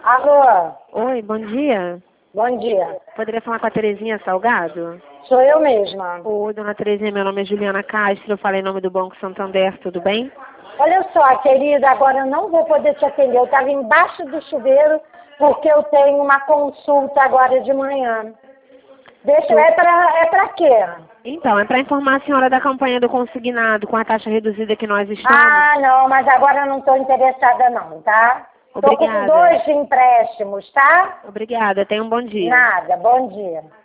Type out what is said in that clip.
Alô? Oi, bom dia. Bom dia. Poderia falar com a Terezinha Salgado? Sou eu mesma. Oi, dona Terezinha, meu nome é Juliana Castro, eu falei em nome do Banco Santander, tudo bem? Olha só, querida, agora eu não vou poder te atender. Eu estava embaixo do chuveiro porque eu tenho uma consulta agora de manhã. É pra quê? Então, é para informar a senhora da campanha do consignado com a taxa reduzida que nós estamos. Ah, não, mas agora eu não estou interessada não, tá? Estou com Obrigada. 2 empréstimos, tá? Obrigada, tenha um bom dia. Nada, bom dia.